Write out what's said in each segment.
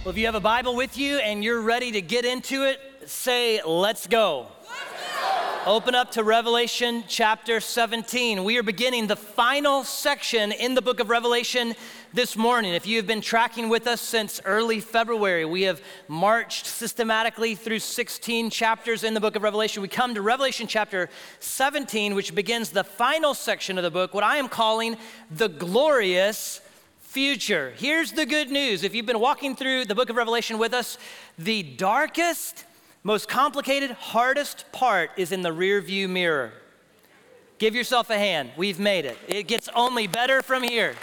Well, if you have a Bible with you and you're ready to get into it, say, let's go. Open up to Revelation chapter 17. We are beginning the final section in the book of Revelation this morning. If you have been tracking with us since early February, we have marched systematically through 16 chapters in the book of Revelation. We come to Revelation chapter 17, which begins the final section of the book, what I am calling the glorious future. Here's the good news. If you've been walking through the book of Revelation with us, the darkest, most complicated, hardest part is in the rear view mirror. Give yourself a hand. We've made it. It gets only better from here.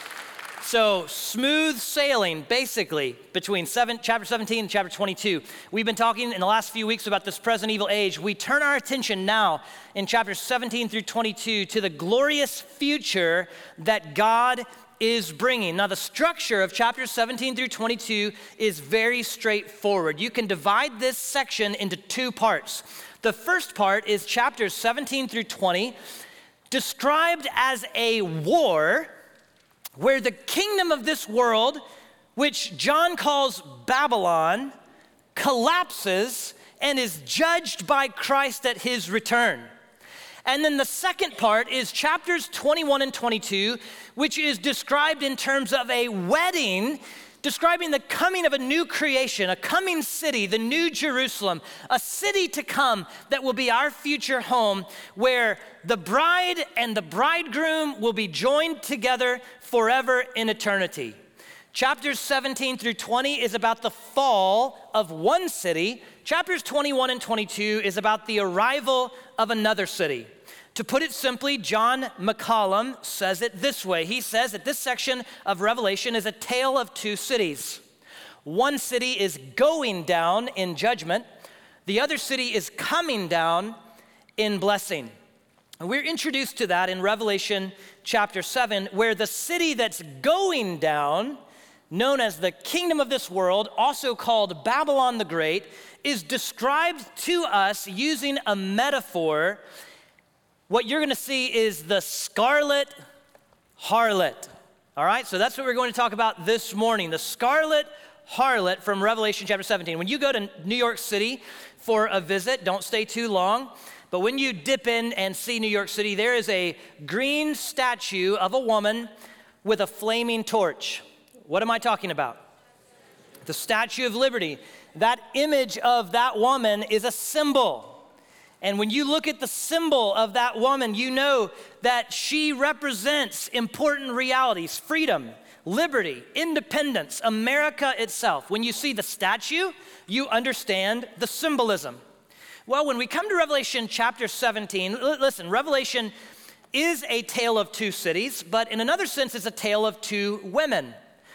So smooth sailing, basically, between chapter 17 and chapter 22. We've been talking in the last few weeks about this present evil age. We turn our attention now in chapters 17 through 22 to the glorious future that God is bringing. Now, the structure of chapters 17 through 22 is very straightforward. You can divide this section into two parts. The first part is chapters 17 through 20, described as a war where the kingdom of this world, which John calls Babylon, collapses and is judged by Christ at his return. And then the second part is chapters 21 and 22, which is described in terms of a wedding, describing the coming of a new creation, a coming city, the new Jerusalem, a city to come that will be our future home, where the bride and the bridegroom will be joined together forever in eternity. Chapters 17 through 20 is about the fall of one city. Chapters 21 and 22 is about the arrival of another city. To put it simply, John McCollum says it this way. He says that this section of Revelation is a tale of two cities. One city is going down in judgment. The other city is coming down in blessing. And we're introduced to that in Revelation chapter 7, where the city that's going down, known as the kingdom of this world, also called Babylon the Great, is described to us using a metaphor. What you're gonna see is the scarlet harlot. All right, so that's what we're going to talk about this morning, the scarlet harlot from Revelation chapter 17. When you go to New York City for a visit, don't stay too long, but when you dip in and see New York City, there is a green statue of a woman with a flaming torch. What am I talking about? The Statue of Liberty. That image of that woman is a symbol. And when you look at the symbol of that woman, you know that she represents important realities: freedom, liberty, independence, America itself. When you see the statue, you understand the symbolism. Well, when we come to Revelation chapter 17, listen, Revelation is a tale of two cities, but in another sense, it's a tale of two women.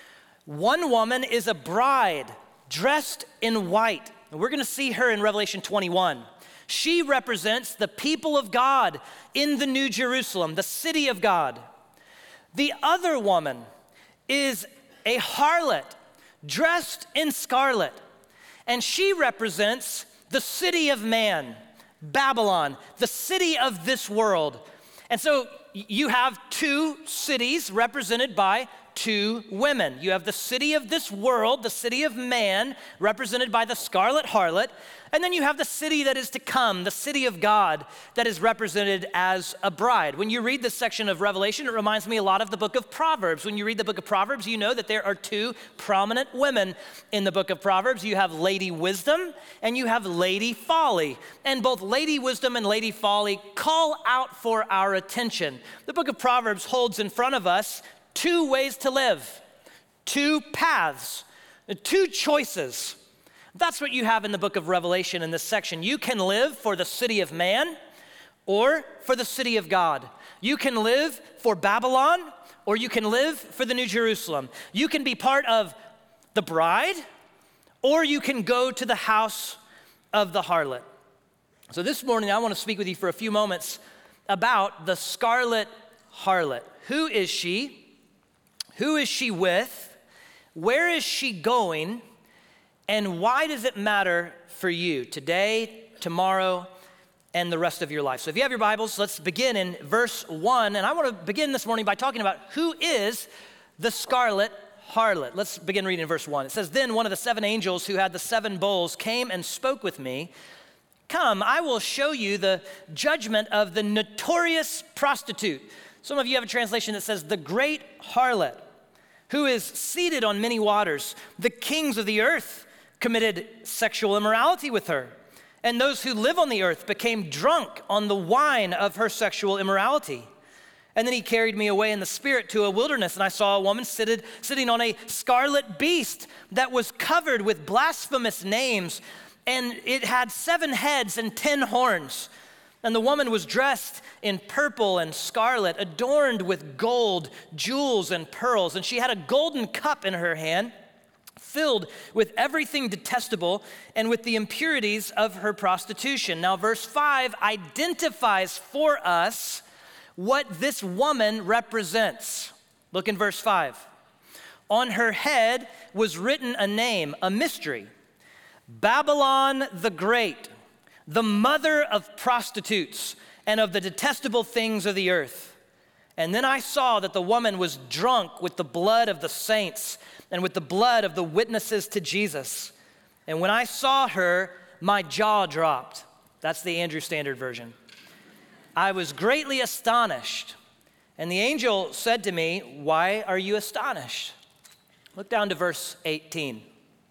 One woman is a bride dressed in white. And we're gonna see her in Revelation 21. She represents the people of God in the New Jerusalem, the city of God. The other woman is a harlot dressed in scarlet, and she represents the city of man, Babylon, the city of this world. And so you have two cities represented by two women. You have the city of this world, the city of man, represented by the scarlet harlot, and then you have the city that is to come, the city of God, that is represented as a bride. When you read this section of Revelation, it reminds me a lot of the book of Proverbs. When you read the book of Proverbs, you know that there are two prominent women in the book of Proverbs. You have Lady Wisdom and you have Lady Folly. And both Lady Wisdom and Lady Folly call out for our attention. The book of Proverbs holds in front of us two ways to live, two paths, two choices. That's what you have in the book of Revelation in this section. You can live for the city of man or for the city of God. You can live for Babylon or you can live for the New Jerusalem. You can be part of the bride or you can go to the house of the harlot. So this morning I want to speak with you for a few moments about the scarlet harlot. Who is she? Who is she with? Where is she going? And why does it matter for you today, tomorrow, and the rest of your life? So if you have your Bibles, let's begin in verse 1. And I want to begin this morning by talking about who is the scarlet harlot. Let's begin reading in verse 1. It says, "Then one of the 7 angels who had the 7 bowls came and spoke with me. 'Come, I will show you the judgment of the notorious prostitute.'" Some of you have a translation that says, "the great harlot, who is seated on many waters. The kings of the earth committed sexual immorality with her, and those who live on the earth became drunk on the wine of her sexual immorality. And then he carried me away in the spirit to a wilderness, and I saw a woman sitting on a scarlet beast that was covered with blasphemous names, and it had 7 heads and 10 horns. And the woman was dressed in purple and scarlet, adorned with gold, jewels, and pearls. And she had a golden cup in her hand, filled with everything detestable and with the impurities of her prostitution." Now, verse 5 identifies for us what this woman represents. Look in verse 5. "On her head was written a name, a mystery, Babylon the Great, the mother of prostitutes and of the detestable things of the earth. And then I saw that the woman was drunk with the blood of the saints and with the blood of the witnesses to Jesus. And when I saw her, my jaw dropped." That's the Andrew Standard Version. "I was greatly astonished. And the angel said to me, 'Why are you astonished?'" Look down to verse 18.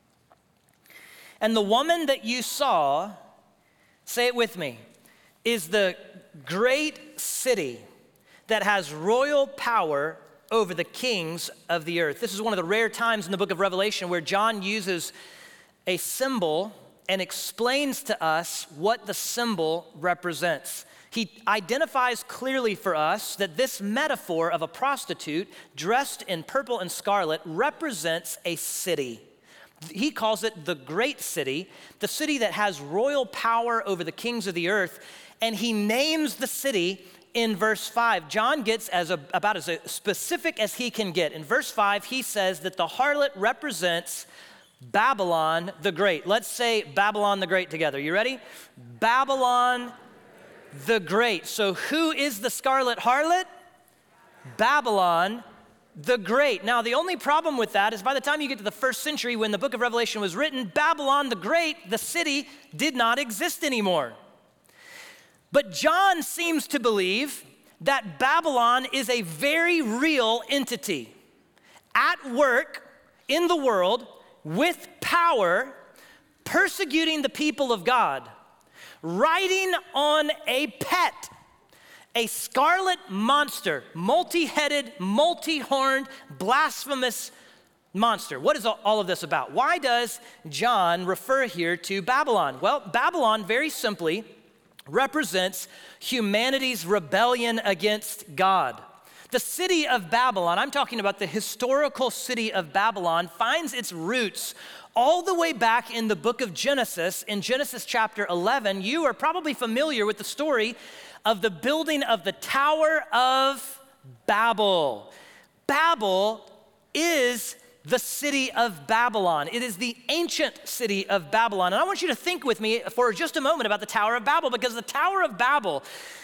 "And the woman that you saw," say it with me, "is the great city that has royal power over the kings of the earth." This is one of the rare times in the book of Revelation where John uses a symbol and explains to us what the symbol represents. He identifies clearly for us that this metaphor of a prostitute dressed in purple and scarlet represents a city. He calls it the great city, the city that has royal power over the kings of the earth, and he names the city in verse 5. John gets about as specific as he can get. In verse 5, he says that the harlot represents Babylon the Great. Let's say Babylon the Great together. You ready? Babylon the Great. So who is the scarlet harlot? Babylon the Great. Now, the only problem with that is by the time you get to the 1st century when the book of Revelation was written, Babylon the Great, the city, did not exist anymore. But John seems to believe that Babylon is a very real entity at work in the world with power, persecuting the people of God, riding on a pet, a scarlet monster, multi-headed, multi-horned, blasphemous monster. What is all of this about? Why does John refer here to Babylon? Well, Babylon, very simply, represents humanity's rebellion against God. The city of Babylon, I'm talking about the historical city of Babylon, finds its roots all the way back in the book of Genesis. In Genesis chapter 11, you are probably familiar with the story of the building of the Tower of Babel. Babel is the city of Babylon. It is the ancient city of Babylon. And I want you to think with me for just a moment about the Tower of Babel, because the Tower of Babel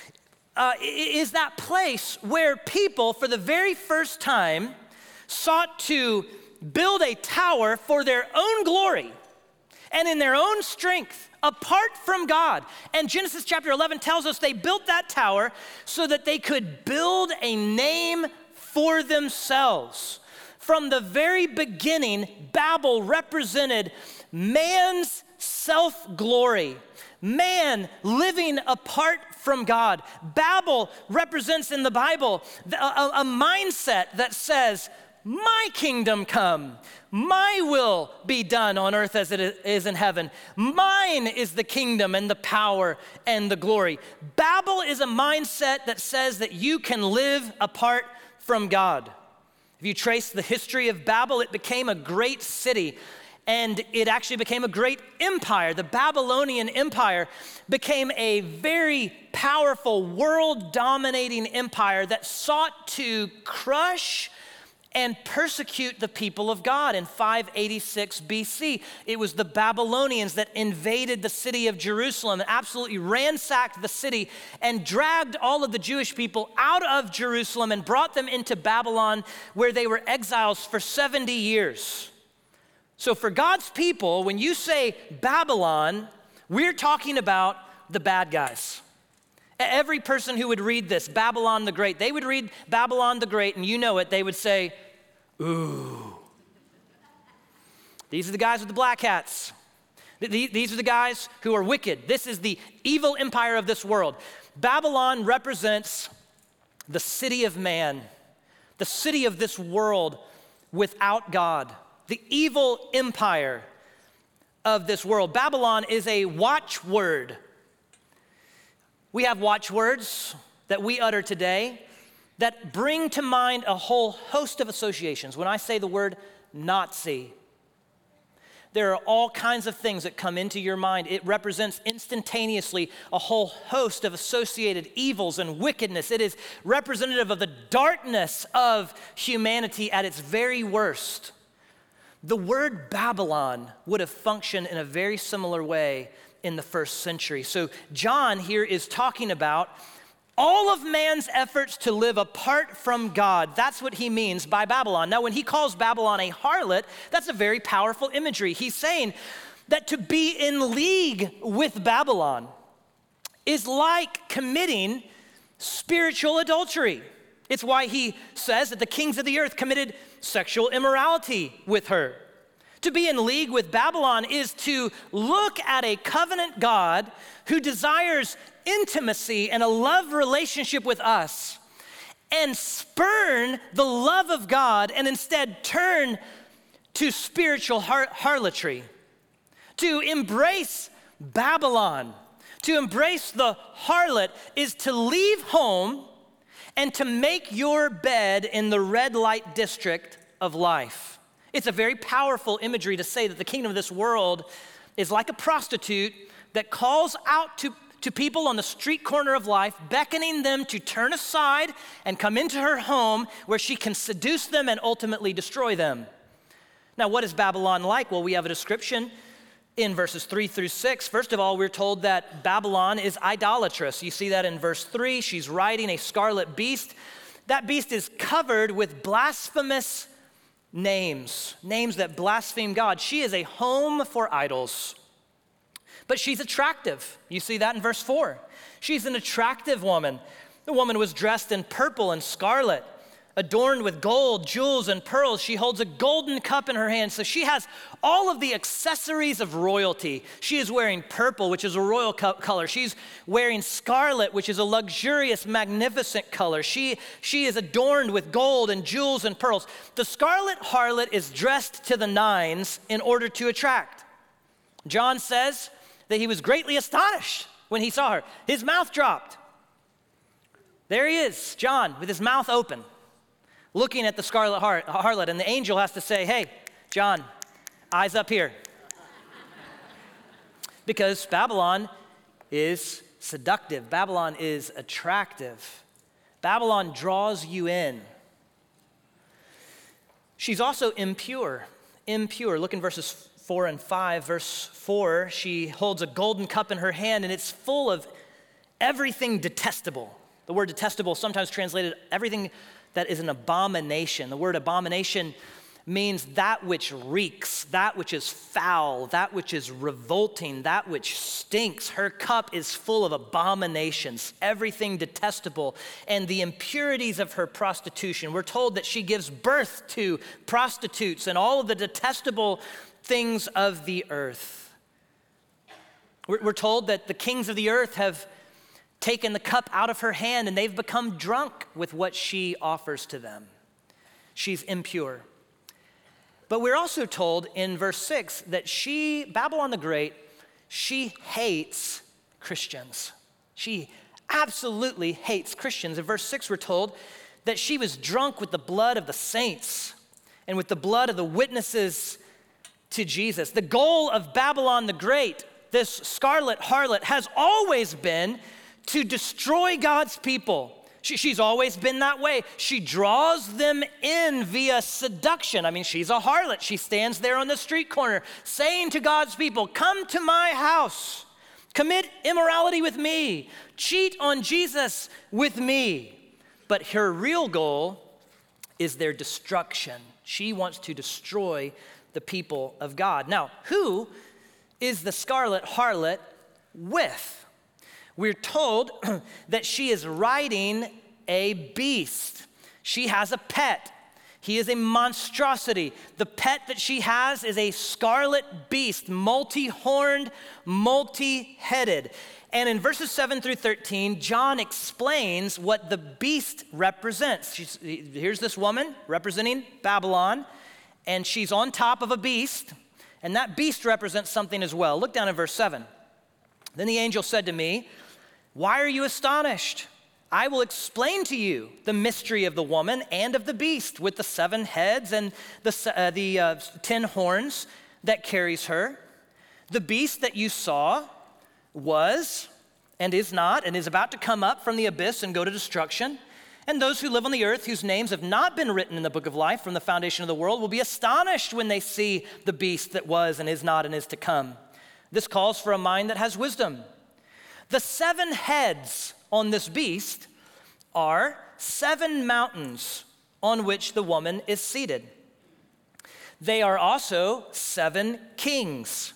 is that place where people, for the very first time, sought to build a tower for their own glory and in their own strength, apart from God. And Genesis chapter 11 tells us they built that tower so that they could build a name for themselves. From the very beginning, Babel represented man's self-glory, man living apart from God. Babel represents in the Bible a mindset that says, my kingdom come, my will be done on earth as it is in heaven. Mine is the kingdom and the power and the glory. Babel is a mindset that says that you can live apart from God. If you trace the history of Babel, it became a great city, and it actually became a great empire. The Babylonian Empire became a very powerful, world-dominating empire that sought to crush and persecute the people of God in 586 BC. It was the Babylonians that invaded the city of Jerusalem and absolutely ransacked the city and dragged all of the Jewish people out of Jerusalem and brought them into Babylon, where they were exiles for 70 years. So for God's people, when you say Babylon, we're talking about the bad guys. Every person who would read this, Babylon the Great, they would read Babylon the Great, and you know it, they would say, ooh. These are the guys with the black hats. These are the guys who are wicked. This is the evil empire of this world. Babylon represents the city of man, the city of this world without God, the evil empire of this world. Babylon is a watchword. We have watchwords that we utter today that bring to mind a whole host of associations. When I say the word Nazi, there are all kinds of things that come into your mind. It represents instantaneously a whole host of associated evils and wickedness. It is representative of the darkness of humanity at its very worst. The word Babylon would have functioned in a very similar way in the first century. So John here is talking about all of man's efforts to live apart from God. That's what he means by Babylon. Now, when he calls Babylon a harlot, that's a very powerful imagery. He's saying that to be in league with Babylon is like committing spiritual adultery. It's why he says that the kings of the earth committed sexual immorality with her. To be in league with Babylon is to look at a covenant God who desires intimacy and a love relationship with us and spurn the love of God and instead turn to spiritual harlotry. To embrace Babylon, to embrace the harlot, is to leave home and to make your bed in the red light district of life. It's a very powerful imagery to say that the kingdom of this world is like a prostitute that calls out to people on the street corner of life, beckoning them to turn aside and come into her home where she can seduce them and ultimately destroy them. Now, what is Babylon like? Well, we have a description in verses 3 through 6. First of all, we're told that Babylon is idolatrous. You see that in verse 3. She's riding a scarlet beast. That beast is covered with blasphemous names that blaspheme God. She is a home for idols. But she's attractive. You see that in verse 4. She's an attractive woman. The woman was dressed in purple and scarlet, adorned with gold, jewels, and pearls. She holds a golden cup in her hand. So she has all of the accessories of royalty. She is wearing purple, which is a royal color. She's wearing scarlet, which is a luxurious, magnificent color. She is adorned with gold and jewels and pearls. The scarlet harlot is dressed to the nines in order to attract. John says that he was greatly astonished when he saw her. His mouth dropped. There he is, John, with his mouth open, looking at the scarlet harlot, and the angel has to say, hey, John, eyes up here. Because Babylon is seductive. Babylon is attractive. Babylon draws you in. She's also impure. Look in verses 4 and 5. Verse 4, she holds a golden cup in her hand, and it's full of everything detestable. The word detestable, sometimes translated everything that is an abomination. The word abomination means that which reeks, that which is foul, that which is revolting, that which stinks. Her cup is full of abominations, everything detestable, and the impurities of her prostitution. We're told that she gives birth to prostitutes and all of the detestable things of the earth. We're told that the kings of the earth have taken the cup out of her hand and they've become drunk with what she offers to them. She's impure. But we're also told in verse 6 that Babylon the Great, she hates Christians. She absolutely hates Christians. In verse 6 we're told that she was drunk with the blood of the saints and with the blood of the witnesses to Jesus. The goal of Babylon the Great, this scarlet harlot, has always been to destroy God's people, She's always been that way. She draws them in via seduction. I mean, she's a harlot. She stands there on the street corner saying to God's people, come to my house, commit immorality with me, cheat on Jesus with me. But her real goal is their destruction. She wants to destroy the people of God. Now, who is the scarlet harlot with? We're told that she is riding a beast. She has a pet. He is a monstrosity. The pet that she has is a scarlet beast, multi-horned, multi-headed. And in verses 7 through 13, John explains what the beast represents. Here's this woman representing Babylon, and she's on top of a beast, and that beast represents something as well. Look down in verse 7. Then the angel said to me, why are you astonished? I will explain to you the mystery of the woman and of the beast with the 7 heads and the 10 horns that carries her. The beast that you saw was and is not and is about to come up from the abyss and go to destruction. And those who live on the earth whose names have not been written in the book of life from the foundation of the world will be astonished when they see the beast that was and is not and is to come. This calls for a mind that has wisdom. The 7 heads on this beast are 7 mountains on which the woman is seated. They are also 7 kings.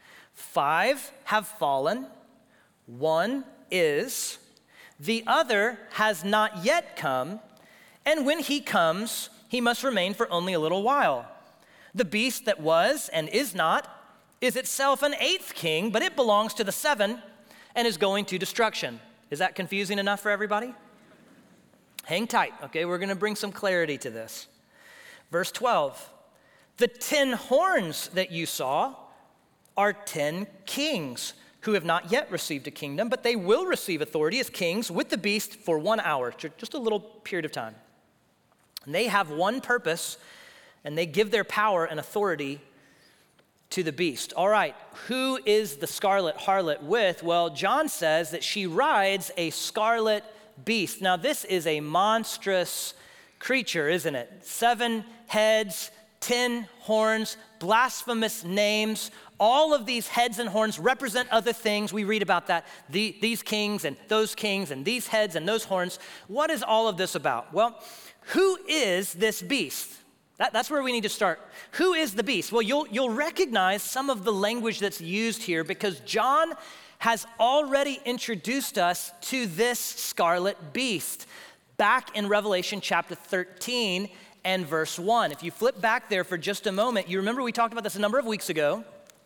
5 have fallen, 1 is, the other has not yet come, and when he comes, he must remain for only a little while. The beast that was and is not is itself an 8th king, but it belongs to the 7 and is going to destruction. Is that confusing enough for everybody? Hang tight, okay? We're gonna bring some clarity to this. Verse 12, the 10 horns that you saw are 10 kings who have not yet received a kingdom, but they will receive authority as kings with the beast for 1 hour, just a little period of time. And they have one purpose, and they give their power and authority to the beast. All right, who is the scarlet harlot with? Well, John says that she rides a scarlet beast. Now, this is a monstrous creature, isn't it? 7 heads, 10 horns, blasphemous names. All of these heads and horns represent other things. We read about that. These kings and these heads and those horns. What is all of this about? Well, who is this beast? That's where we need to start. Who is the beast? Well, you'll recognize some of the language that's used here because John has already introduced us to this scarlet beast back in Revelation chapter 13 and verse 1. If you flip back there for just a moment, you remember we talked about this a number of weeks ago.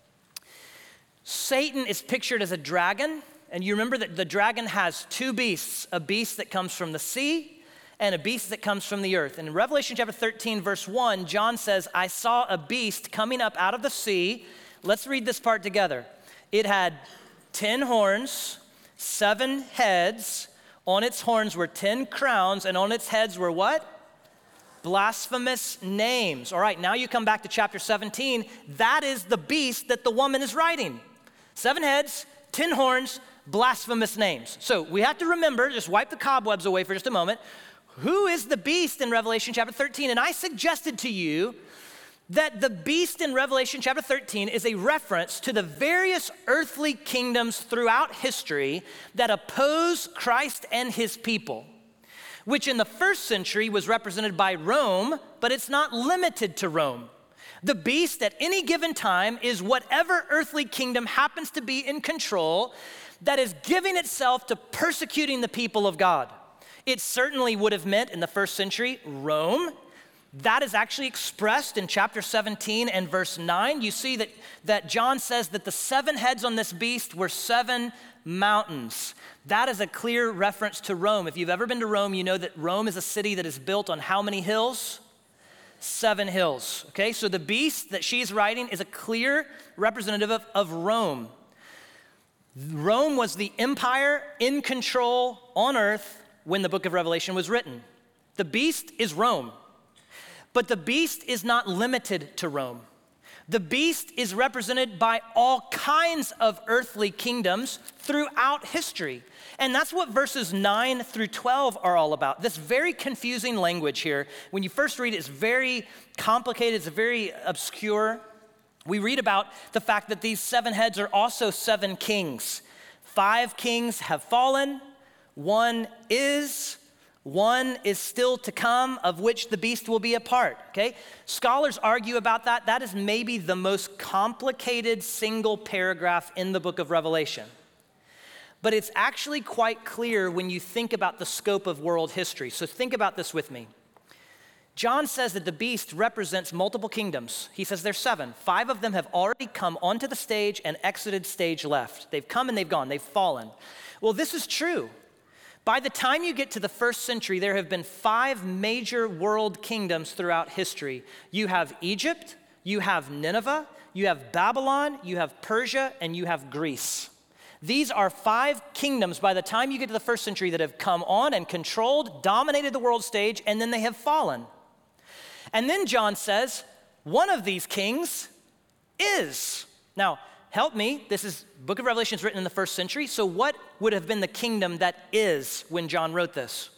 Satan is pictured as a dragon, and you remember that the dragon has 2 beasts, a beast that comes from the sea and a beast that comes from the earth. And in Revelation chapter 13, verse 1, John says, I saw a beast coming up out of the sea. Let's read this part together. It had 10 horns, 7 heads. On its horns were 10 crowns, and on its heads were what? Blasphemous names. All right, now you come back to chapter 17. That is the beast that the woman is riding. 7 heads, 10 horns, blasphemous names. So we have to remember, just wipe the cobwebs away for just a moment. Who is the beast in Revelation chapter 13? And I suggested to you that the beast in Revelation chapter 13 is a reference to the various earthly kingdoms throughout history that oppose Christ and his people, which in the first century was represented by Rome, but it's not limited to Rome. The beast at any given time is whatever earthly kingdom happens to be in control that is giving itself to persecuting the people of God. It certainly would have meant in the first century Rome. That is actually expressed in chapter 17 and verse 9. You see that John says that the 7 heads on this beast were 7 mountains. That is a clear reference to Rome. If you've ever been to Rome, you know that Rome is a city that is built on how many hills? 7 hills, okay? So the beast that she's riding is a clear representative of Rome. Rome was the empire in control on earth when the book of Revelation was written. The beast is Rome, but the beast is not limited to Rome. The beast is represented by all kinds of earthly kingdoms throughout history. And that's what verses 9 through 12 are all about. This very confusing language here, when you first read it, it's very complicated, it's very obscure. We read about the fact that these 7 heads are also 7 kings. 5 kings have fallen, 1 is still to come, of which the beast will be a part, okay? Scholars argue about that. That is maybe the most complicated single paragraph in the book of Revelation. But it's actually quite clear when you think about the scope of world history. So think about this with me. John says that the beast represents multiple kingdoms. He says there's 7. 5 of them have already come onto the stage and exited stage left. They've come and they've gone. They've fallen. Well, this is true. By the time you get to the 1st century, there have been 5 major world kingdoms throughout history. You have Egypt, you have Nineveh, you have Babylon, you have Persia, and you have Greece. These are 5 kingdoms by the time you get to the 1st century that have come on and controlled, dominated the world stage, and then they have fallen. And then John says, one of these kings is. Now, help me, this is, book of Revelation is written in the 1st century, so what would have been the kingdom that is when John wrote this?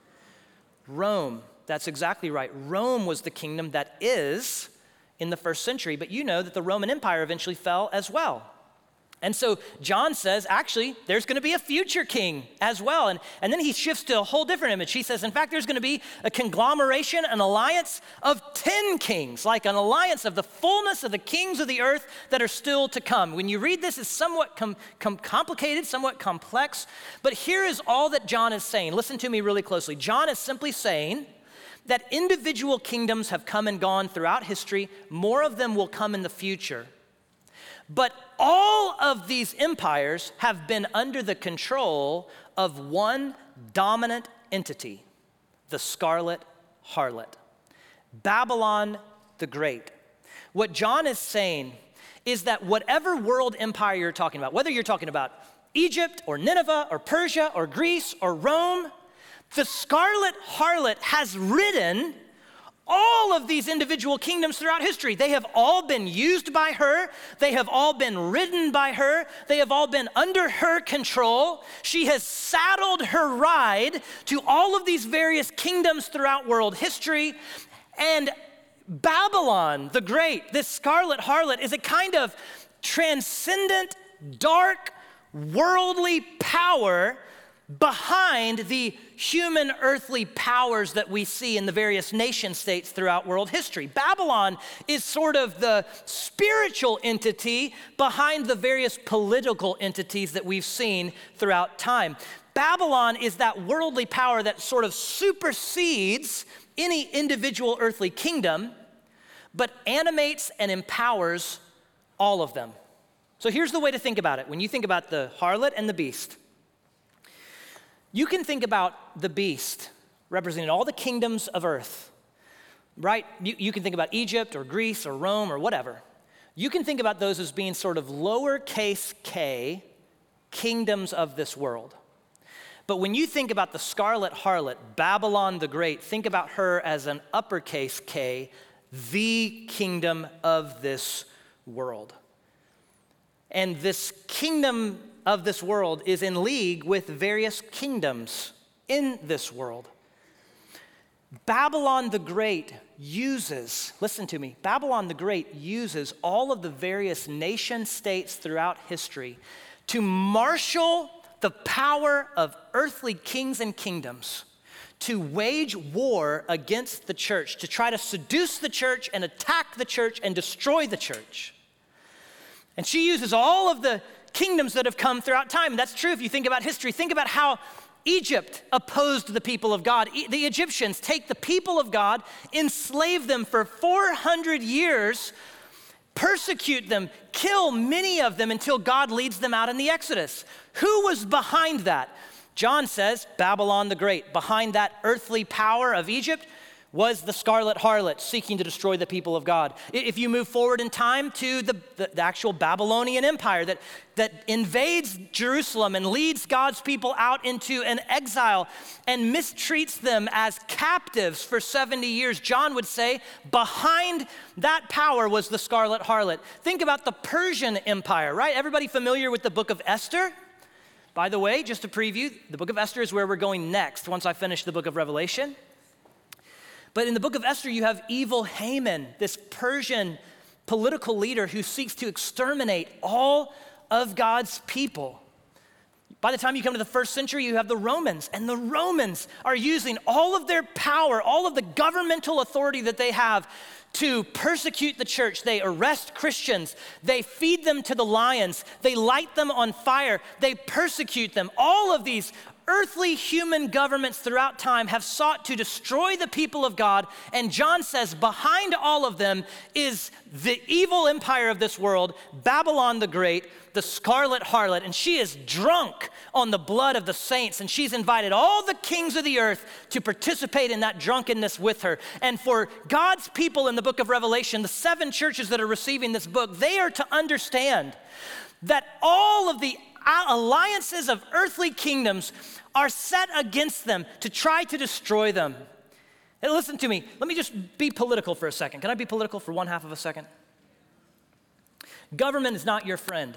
Rome. That's exactly right. Rome was the kingdom that is in the 1st century, but you know that the Roman Empire eventually fell as well. And so John says, actually, there's going to be a future king as well. And then he shifts to a whole different image. He says, in fact, there's going to be a conglomeration, an alliance of 10 kings, like an alliance of the fullness of the kings of the earth that are still to come. When you read this, it's somewhat complicated, somewhat complex. But here is all that John is saying. Listen to me really closely. John is simply saying that individual kingdoms have come and gone throughout history. More of them will come in the future. But all of these empires have been under the control of one dominant entity, the Scarlet Harlot, Babylon the Great. What John is saying is that whatever world empire you're talking about, whether you're talking about Egypt or Nineveh or Persia or Greece or Rome, the Scarlet Harlot has ridden all of these individual kingdoms throughout history. They have all been used by her. They have all been ridden by her. They have all been under her control. She has saddled her ride to all of these various kingdoms throughout world history. And Babylon the Great, this Scarlet Harlot, is a kind of transcendent, dark, worldly power behind the human earthly powers that we see in the various nation states throughout world history. Babylon is sort of the spiritual entity behind the various political entities that we've seen throughout time. Babylon is that worldly power that sort of supersedes any individual earthly kingdom, but animates and empowers all of them. So here's the way to think about it. When you think about the harlot and the beast, you can think about the beast representing all the kingdoms of earth, right? You can think about Egypt or Greece or Rome or whatever. You can think about those as being sort of lowercase k kingdoms of this world. But when you think about the Scarlet Harlot, Babylon the Great, think about her as an uppercase K, the kingdom of this world. And this kingdom of this world is in league with various kingdoms in this world. Babylon the Great uses, listen to me, Babylon the Great uses all of the various nation states throughout history to marshal the power of earthly kings and kingdoms to wage war against the church, to try to seduce the church and attack the church and destroy the church. And she uses all of the kingdoms that have come throughout time. And that's true if you think about history. Think about how Egypt opposed the people of God. The Egyptians take the people of God, enslave them for 400 years, persecute them, kill many of them until God leads them out in the Exodus. Who was behind that? John says Babylon the Great. Behind that earthly power of Egypt was the scarlet harlot seeking to destroy the people of God. If you move forward in time to the actual Babylonian Empire that invades Jerusalem and leads God's people out into an exile and mistreats them as captives for 70 years, John would say behind that power was the scarlet harlot. Think about the Persian Empire, right? Everybody familiar with the book of Esther? By the way, just to preview, the book of Esther is where we're going next once I finish the book of Revelation. But in the book of Esther, you have evil Haman, this Persian political leader who seeks to exterminate all of God's people. By the time you come to the first century, you have the Romans, and the Romans are using all of their power, all of the governmental authority that they have to persecute the church. They arrest Christians, they feed them to the lions, they light them on fire, they persecute them. All of these earthly human governments throughout time have sought to destroy the people of God, and John says behind all of them is the evil empire of this world, Babylon the Great, the scarlet harlot, and she is drunk on the blood of the saints, and she's invited all the kings of the earth to participate in that drunkenness with her. And for God's people in the book of Revelation, the 7 churches that are receiving this book, they are to understand that all of the alliances of earthly kingdoms are set against them to try to destroy them. And listen to me, let me just be political for a second. Can I be political for 1/2 of a second? Government is not your friend.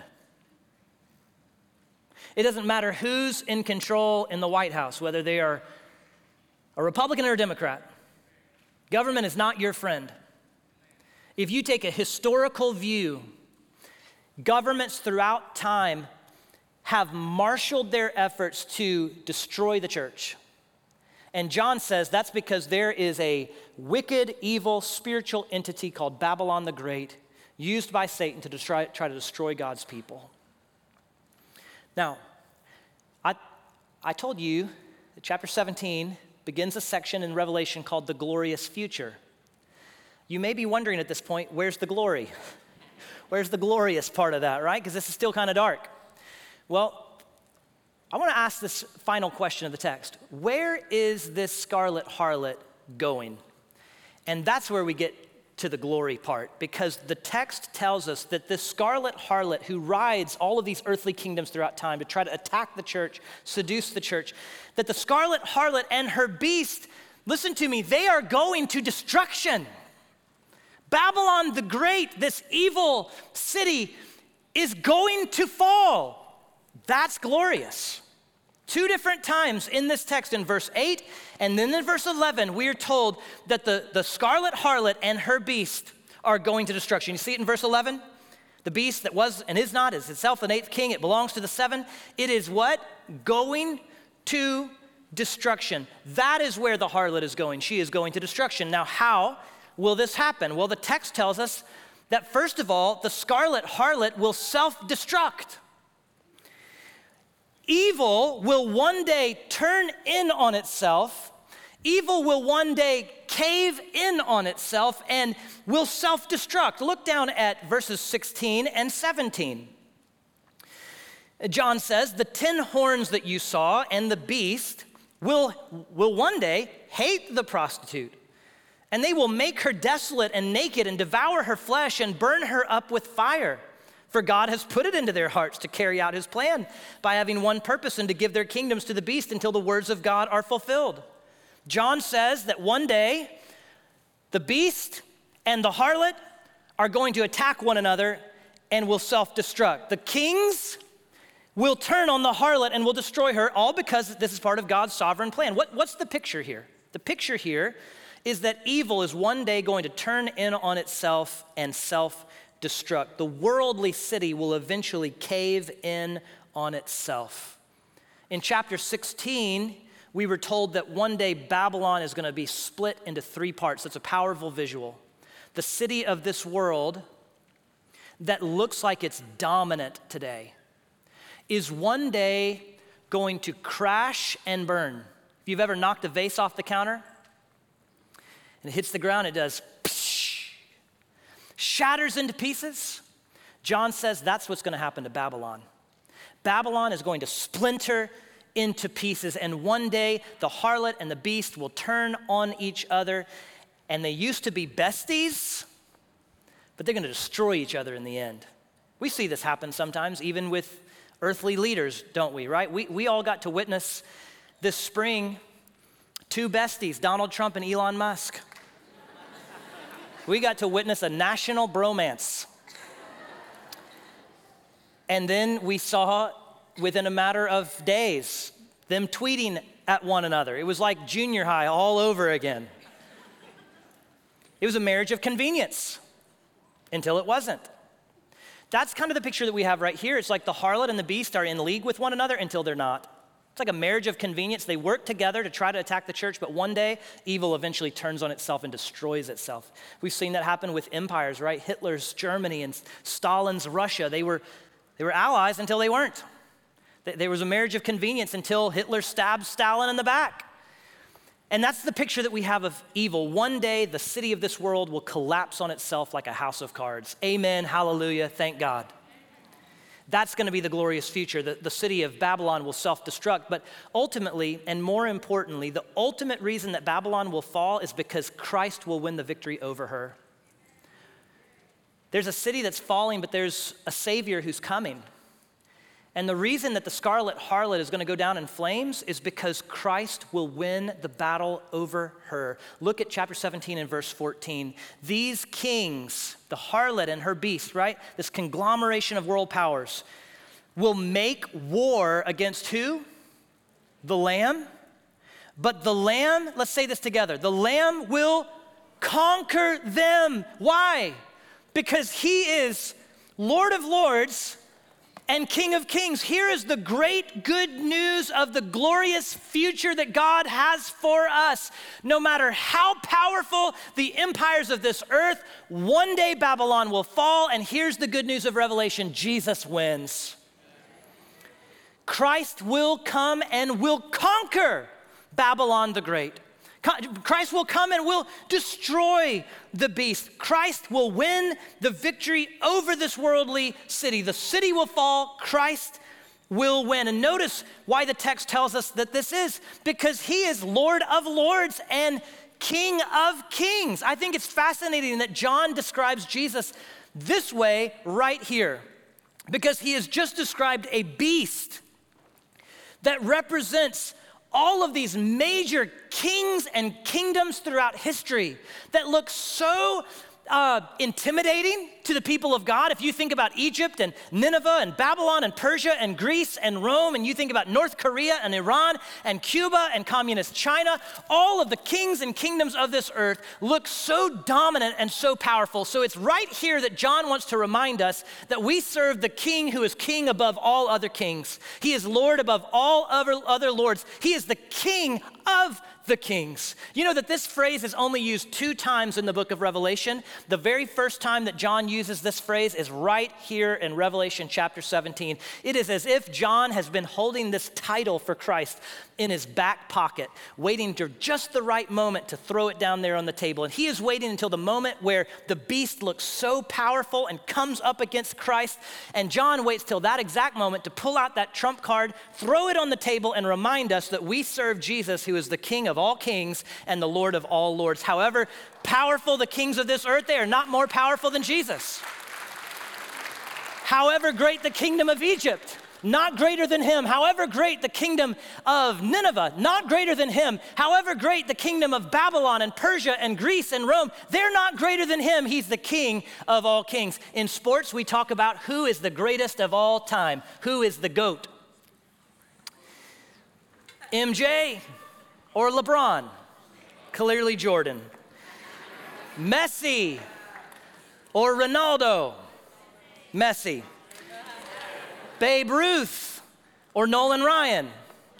It doesn't matter who's in control in the White House, whether they are a Republican or a Democrat. Government is not your friend. If you take a historical view, governments throughout time have marshaled their efforts to destroy the church. And John says that's because there is a wicked, evil, spiritual entity called Babylon the Great, used by Satan to try to destroy God's people. Now, I told you that chapter 17 begins a section in Revelation called the glorious future. You may be wondering at this point, where's the glory? Where's the glorious part of that, right? Because this is still kind of dark. Well, I want to ask this final question of the text. Where is this scarlet harlot going? And that's where we get to the glory part, because the text tells us that this scarlet harlot who rides all of these earthly kingdoms throughout time to try to attack the church, seduce the church, that the scarlet harlot and her beast, listen to me, they are going to destruction. Babylon the Great, this evil city, is going to fall. That's glorious. 2 different times in this text, in verse 8 and then in verse 11, we are told that the scarlet harlot and her beast are going to destruction. You see it in verse 11? The beast that was and is not is itself an 8th king. It belongs to the 7. It is what? Going to destruction. That is where the harlot is going. She is going to destruction. Now, how will this happen? Well, the text tells us that first of all, the scarlet harlot will self-destruct. Evil will one day turn in on itself. Evil will one day cave in on itself and will self-destruct. Look down at verses 16 and 17. John says, the 10 horns that you saw and the beast will one day hate the prostitute, and they will make her desolate and naked and devour her flesh and burn her up with fire. For God has put it into their hearts to carry out his plan by having one purpose and to give their kingdoms to the beast until the words of God are fulfilled. John says that one day the beast and the harlot are going to attack one another and will self-destruct. The kings will turn on the harlot and will destroy her, all because this is part of God's sovereign plan. What's the picture here? The picture here is that evil is one day going to turn in on itself and self-destruct. The worldly city will eventually cave in on itself. In chapter 16, we were told that one day Babylon is going to be split into 3 parts. That's a powerful visual. The city of this world that looks like it's dominant today is one day going to crash and burn. If you've ever knocked a vase off the counter and it hits the ground, it does psh, shatters into pieces. John says that's what's going to happen to Babylon. Babylon is going to splinter into pieces. And one day, the harlot and the beast will turn on each other. And they used to be besties, but they're going to destroy each other in the end. We see this happen sometimes, even with earthly leaders, don't we, right? We all got to witness this spring two besties, Donald Trump and Elon Musk. We got to witness a national bromance. And then we saw, within a matter of days, them tweeting at one another. It was like junior high all over again. It was a marriage of convenience until it wasn't. That's kind of the picture that we have right here. It's like the harlot and the beast are in league with one another until they're not. It's like a marriage of convenience. They work together to try to attack the church, but one day, evil eventually turns on itself and destroys itself. We've seen that happen with empires, right? Hitler's Germany and Stalin's Russia. They were allies until they weren't. There was a marriage of convenience until Hitler stabbed Stalin in the back. And that's the picture that we have of evil. One day, the city of this world will collapse on itself like a house of cards. Amen, hallelujah, thank God. That's going to be the glorious future. The city of Babylon will self-destruct. But ultimately, and more importantly, the ultimate reason that Babylon will fall is because Christ will win the victory over her. There's a city that's falling, but there's a Savior who's coming. And the reason that the scarlet harlot is going to go down in flames is because Christ will win the battle over her. Look at chapter 17 and verse 14. These kings, the harlot and her beast, right? This conglomeration of world powers will make war against who? The Lamb. But the Lamb, let's say this together, the Lamb will conquer them. Why? Because he is Lord of Lords and King of Kings. Here is the great good news of the glorious future that God has for us. No matter how powerful the empires of this earth, one day Babylon will fall, and here's the good news of Revelation: Jesus wins. Christ will come and will conquer Babylon the Great. Christ will come and will destroy the beast. Christ will win the victory over this worldly city. The city will fall, Christ will win. And notice why the text tells us that this is, because he is Lord of Lords and King of Kings. I think it's fascinating that John describes Jesus this way right here, because he has just described a beast that represents all of these major kings and kingdoms throughout history that look so intimidating to the people of God. If you think about Egypt and Nineveh and Babylon and Persia and Greece and Rome, and you think about North Korea and Iran and Cuba and communist China, all of the kings and kingdoms of this earth look so dominant and so powerful. So it's right here that John wants to remind us that we serve the King who is king above all other kings. He is Lord above all other lords. He is the King of the kings. You know that this phrase is only used 2 times in the book of Revelation. The very first time that John uses this phrase is right here in Revelation chapter 17. It is as if John has been holding this title for Christ in his back pocket, waiting for just the right moment to throw it down there on the table. And he is waiting until the moment where the beast looks so powerful and comes up against Christ. And John waits till that exact moment to pull out that trump card, throw it on the table, and remind us that we serve Jesus, who is the King of all kings and the Lord of all lords. However powerful the kings of this earth, they are not more powerful than Jesus. However great the kingdom of Egypt, not greater than him. However great the kingdom of Nineveh, not greater than him. However great the kingdom of Babylon and Persia and Greece and Rome, they're not greater than him. He's the King of all kings. In sports, we talk about who is the greatest of all time. Who is the GOAT? MJ or LeBron? Clearly Jordan. Messi or Ronaldo? Messi. Babe Ruth or Nolan Ryan?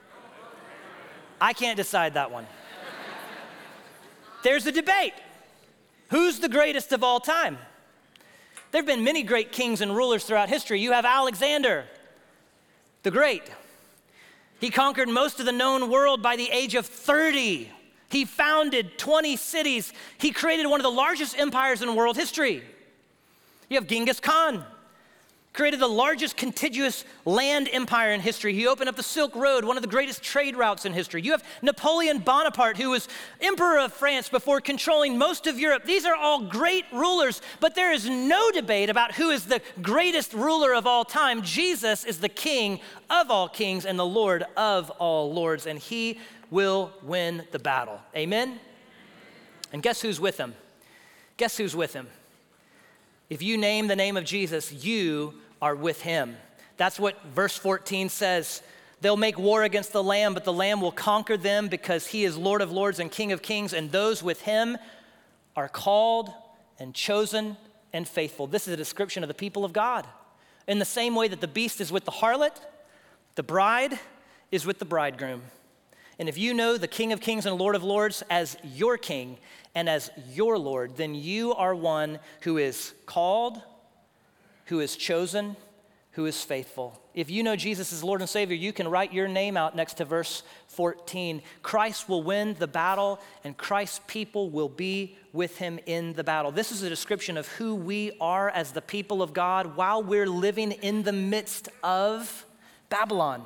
I can't decide that one. There's a debate. Who's the greatest of all time? There have been many great kings and rulers throughout history. You have Alexander the Great. He conquered most of the known world by the age of 30. He founded 20 cities. He created one of the largest empires in world history. You have Genghis Khan. created the largest contiguous land empire in history. He opened up the Silk Road, one of the greatest trade routes in history. You have Napoleon Bonaparte, who was emperor of France before controlling most of Europe. These are all great rulers, but there is no debate about who is the greatest ruler of all time. Jesus is the King of all kings and the Lord of all lords, and he will win the battle. Amen? And guess who's with him? Guess who's with him? If you name the name of Jesus, you are with him. That's what verse 14 says. They'll make war against the Lamb, but the Lamb will conquer them because he is Lord of lords and King of kings, and those with him are called and chosen and faithful. This is a description of the people of God. In the same way that the beast is with the harlot, the bride is with the bridegroom. And if you know the King of kings and Lord of lords as your king and as your Lord, then you are one who is called, who is chosen, who is faithful. If you know Jesus is Lord and Savior, you can write your name out next to verse 14. Christ will win the battle, and Christ's people will be with him in the battle. This is a description of who we are as the people of God while we're living in the midst of Babylon.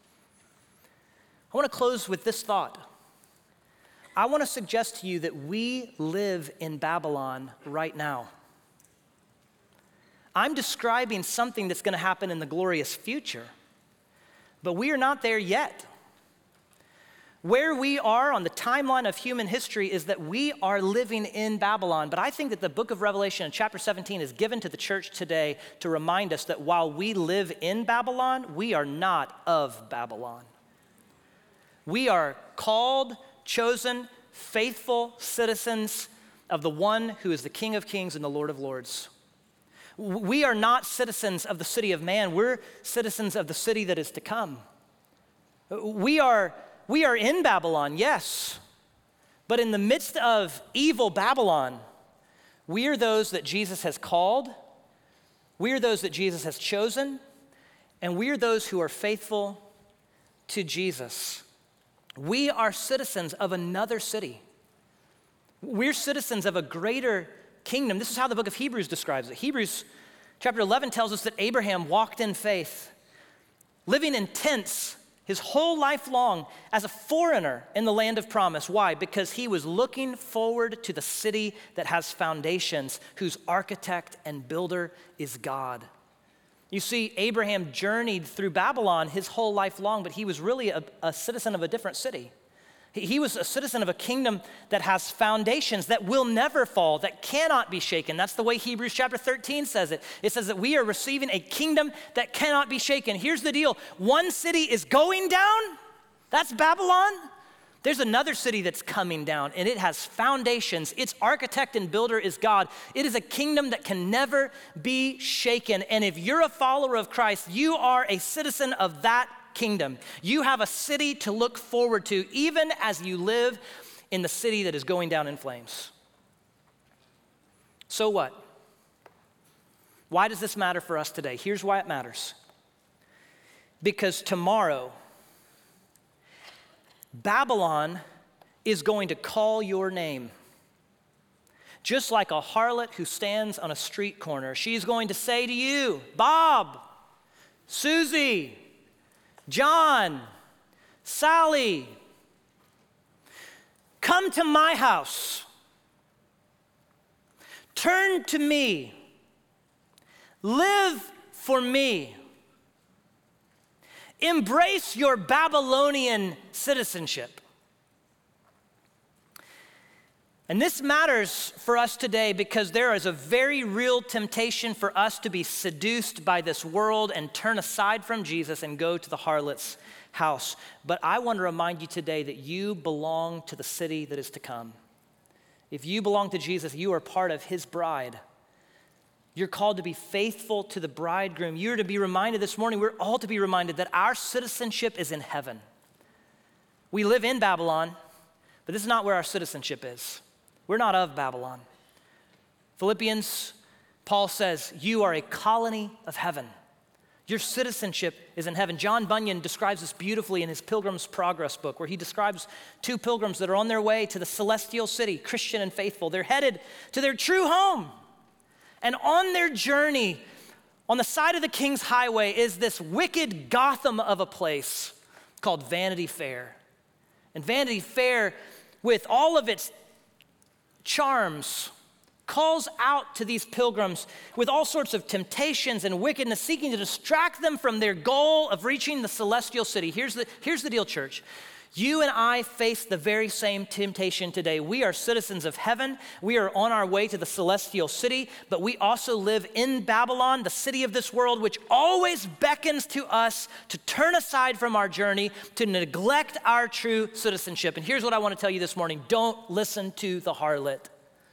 I want to close with this thought. I want to suggest to you that we live in Babylon right now. I'm describing something that's going to happen in the glorious future, but we are not there yet. Where we are on the timeline of human history is that we are living in Babylon, but I think that the book of Revelation in chapter 17 is given to the church today to remind us that while we live in Babylon, we are not of Babylon. We are called, chosen, faithful citizens of the one who is the King of kings and the Lord of lords. We are not citizens of the city of man. We're citizens of the city that is to come. We are in Babylon, yes, but in the midst of evil Babylon, we are those that Jesus has called, we are those that Jesus has chosen, and we are those who are faithful to Jesus. We are citizens of another city. We're citizens of a greater kingdom. This is how the book of Hebrews describes it. Hebrews chapter 11 tells us that Abraham walked in faith, living in tents his whole life long as a foreigner in the land of promise. Why? Because he was looking forward to the city that has foundations, whose architect and builder is God. You see, Abraham journeyed through Babylon his whole life long, but he was really a citizen of a different city. He was a citizen of a kingdom that has foundations that will never fall, that cannot be shaken. That's the way Hebrews chapter 13 says it. It says that we are receiving a kingdom that cannot be shaken. Here's the deal. One city is going down. That's Babylon. There's another city that's coming down, and it has foundations. Its architect and builder is God. It is a kingdom that can never be shaken. And if you're a follower of Christ, you are a citizen of that kingdom. You have a city to look forward to, even as you live in the city that is going down in flames. So what? Why does this matter for us today? Here's why it matters. Because tomorrow, Babylon is going to call your name. Just like a harlot who stands on a street corner, she's going to say to you, Bob, Susie, John, Sally, come to my house. Turn to me. Live for me. Embrace your Babylonian citizenship. And this matters for us today because there is a very real temptation for us to be seduced by this world and turn aside from Jesus and go to the harlot's house. But I want to remind you today that you belong to the city that is to come. If you belong to Jesus, you are part of his bride. You're called to be faithful to the bridegroom. You're to be reminded this morning, we're all to be reminded that our citizenship is in heaven. We live in Babylon, but this is not where our citizenship is. We're not of Babylon. Philippians, Paul says, you are a colony of heaven. Your citizenship is in heaven. John Bunyan describes this beautifully in his Pilgrim's Progress book, where he describes two pilgrims that are on their way to the celestial city, Christian and faithful. They're headed to their true home. And on their journey, On the side of the King's Highway is this wicked Gotham of a place called Vanity Fair. And Vanity Fair, with all of its charms, calls out to these pilgrims with all sorts of temptations and wickedness, seeking to distract them from their goal of reaching the celestial city. Here's the deal, church. You and I face the very same temptation today. We are citizens of heaven. We are on our way to the celestial city, but we also live in Babylon, the city of this world, which always beckons to us to turn aside from our journey, to neglect our true citizenship. And here's what I want to tell you this morning. Don't listen to the harlot.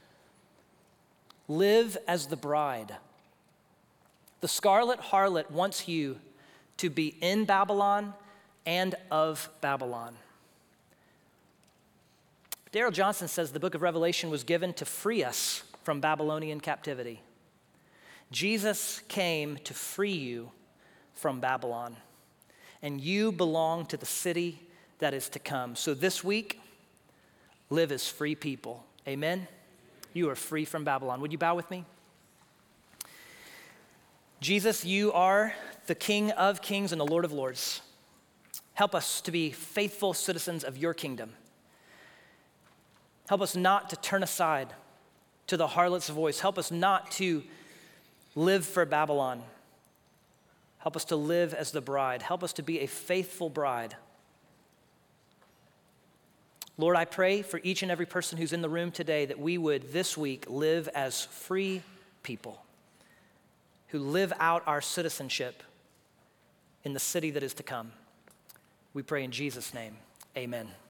Live as the bride. The scarlet harlot wants you to be in Babylon and of Babylon. Darrell Johnson says the book of Revelation was given to free us from Babylonian captivity. Jesus came to free you from Babylon, and you belong to the city that is to come. So this week, live as free people. Amen? You are free from Babylon. Would you bow with me? Jesus, you are the King of kings and the Lord of lords. Help us to be faithful citizens of your kingdom. Help us not to turn aside to the harlot's voice. Help us not to live for Babylon. Help us to live as the bride. Help us to be a faithful bride. Lord, I pray for each and every person who's in the room today that we would this week live as free people who live out our citizenship in the city that is to come. We pray in Jesus' name, amen.